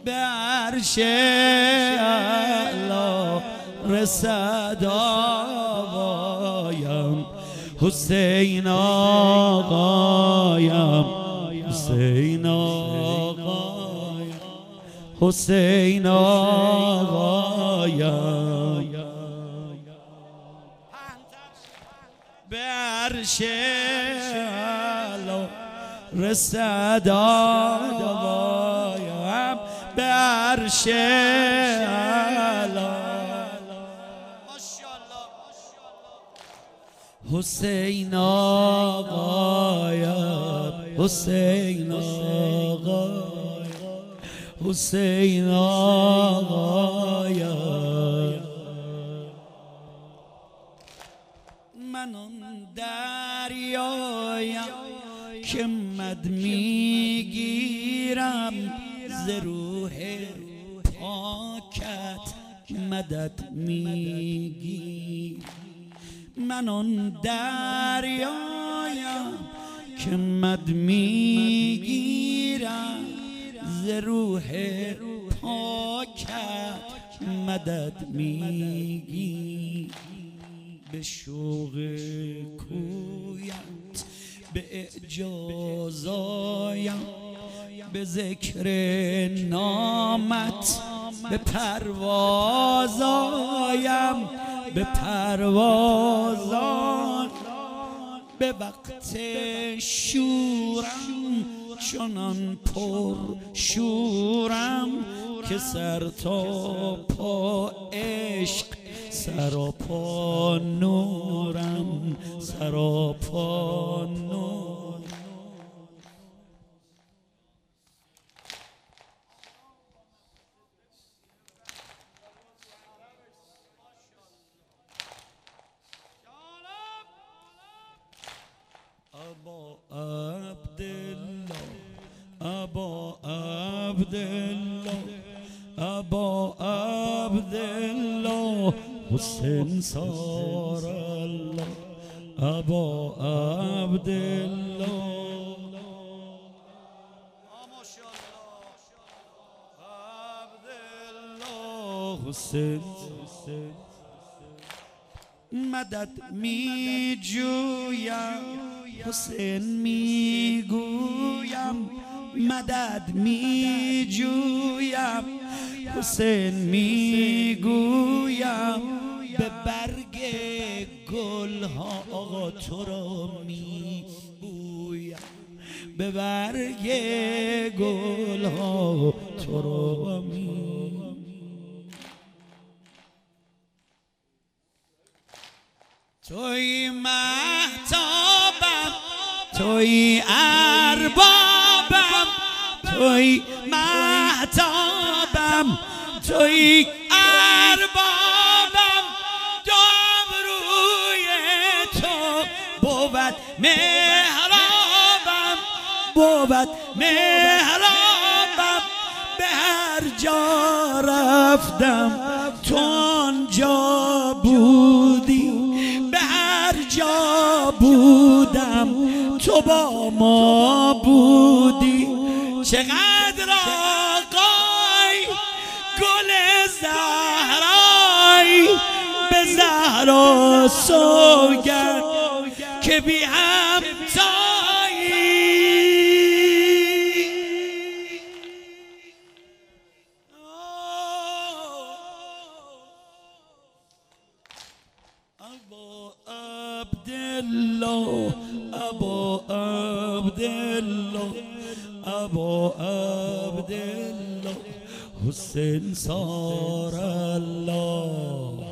به عرش اعلی رسد آقایم، حسین آقایم، حسین آقایم، حسین آقایم. به عرش اعلی رسد آقایم، به عرش اعلی. حسین آقایم، حسین آقایم، حسین آقایم. من آن دریایم که مد میگیرم ز روح پاکت مدد میگیر. من آن دریایم که مد میگیرم ز روح پاکت مدد میگیر. به شوق کویت به اعجاز آیم، به ذکر نامت به پرواز آیم، به پرواز آیم. به وقت شورم چنان پر شورم که سر تا پا عشق، سراپا نورم، سراپا نور. ابا عبدالله، ابا عبدالله، ابا عبدالله، حسین سار الله، ابا عبدالله. عبدالله حسین مدد می جویم، حسین می گویم مدد می جویم، حسین می گویم. به برگ گل ها آقا تو را می بویم، به برگ گل ها تو را می. توی مهتابم، توی اربابم، توی مهتابم، توی اربابم. دو ابروی تو بود محرابم، بود محرابم. به هر جا رفتم تو آنجا بودی، به هر جا بودم تو با ما بودی. چقدر آقای گل زهرای، به زهرا سوگند که بی همتایی. ابا عبدالله، ابا عبدالله، ابا عبدالله، حسین سار الله.